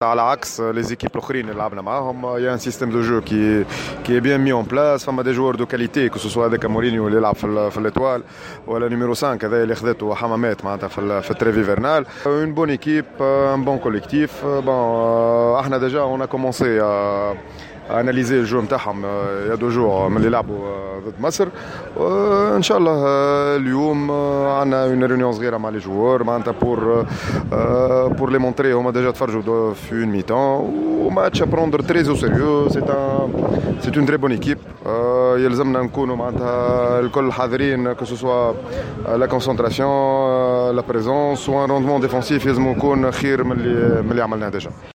À l'Axe, les équipes l'Ukraine, il y a un système de jeu qui est bien mis en place. Il y a des joueurs de qualité, que ce soit avec Mourinho, qui joue dans l'étoile, ou le numéro 5, qui a été Hamamet, dans le trêve hivernal. Une bonne équipe, un bon collectif. On a commencé à analyser le jeu il y a 2 jours من اللي لعبوا ضد مصر وان شاء الله اليوم عندنا une réunion صغيره مع les joueurs معناتها pour les montrer هما déjà تفرجوا في une mi-temps وماتش à prendre très au sérieux. C'est une très bonne équipe. يلزمنا نكونوا معناتها الكل حاضرين que ce soit la concentration, la présence ou un rendement défensif يلزم يكون خير من اللي عملناه déjà.